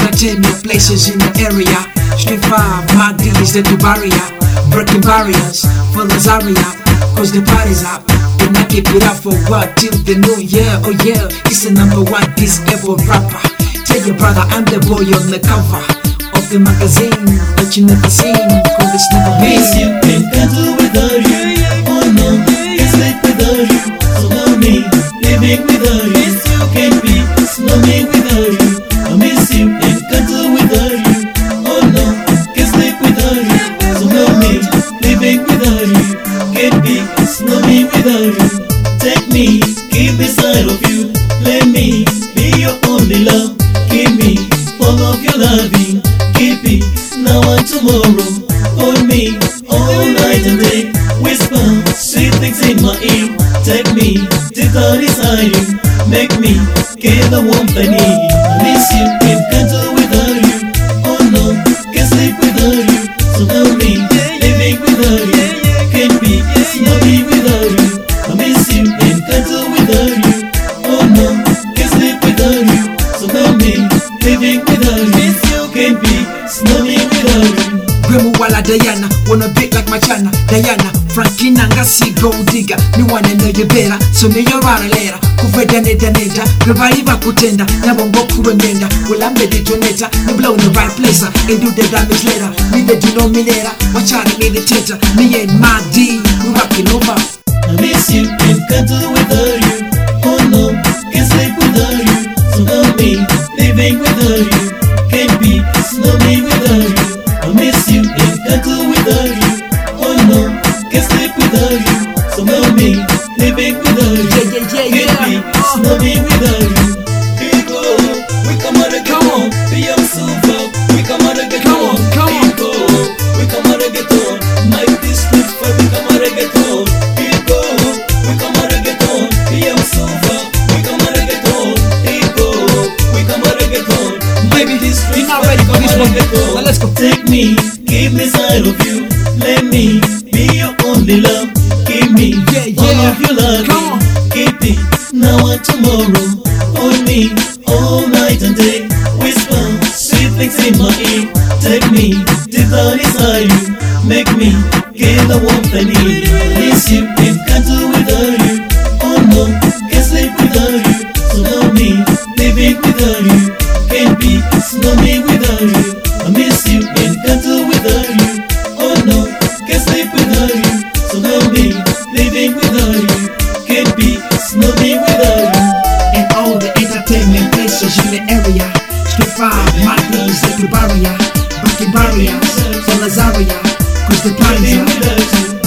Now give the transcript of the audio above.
entertainment places in the area. Street 5, my D is the barrier. Breaking barriers for Lazaria, cause the party's up. And I keep it up for what? Till the new year, oh yeah. It's the #1 disabled rapper. Tell your brother I'm the boy on the cover of the magazine, but you never seen, cause it's never been. Miss you, can't do without you. Oh no, can't sleep without you. So love me, living without you. Can't be snoring without you. I miss you, can't do without you. Oh no, can't sleep without you. So love me, living without you. Can't be snoring without you. Take me, keep beside of you. Let me be your only love. Give me all of your loving. Keep it now and tomorrow. Hold me all night and day. Whisper sweet things in my ear. Take me deep down inside you. Make me get the warmth I need. I miss you, can't do without you. Oh no, can't sleep without you. So love me, living without you. Can't be snowy without you. I miss you, can't do without you. Oh no, can't sleep without you. So love me, living without you. Can't be snowy without you. Gremu wala Diana, wanna bit like my China. Diana, Frankina ngasi gold digger. Me wanna know you better, so me you're right later. Kuveda neda neda, bebali bakutenda. Nyabongo kuremenda, well I'm the detonator. Me blow in the right place, and do the damage later. Me the denominator, watch out and meditator. Me and my D, we rockin' over. I miss you, can't do without you. Oh no, can't sleep without you. So love me, living without you. Can't be snowy without you. I miss you, can't do without you. Oh no, can't sleep without you. So love me, living without you. Can't be snowy without you. Here you go, we come out again. Come on, be young super. We come out again. Come on, come Here you go, we come out again. My district, we come out again. Here you go, we come out again. Be young super. We come out again. Here you go, we come out again. baby, you're not ready for this one. Now let's go. Take me, keep me side of you. Let me be your only love. Give me all of your love. Come on. Keep it now and tomorrow. Hold me all night and day. Whisper sweet things in my ear. Take me deep down inside you. Make me get the warmth I need. Miss you, can't do without you. Oh no, can't sleep without you. So love me, living without you. Can't be snowy without you. I miss you, can't do without you. Oh no, can't sleep without you. So love me, living without you. Can't be snowy without you. And all the entertainment places in the area. Street 5, my D is the barrier. Breaking barriers for Lazaria, cause the party's Living up. without you.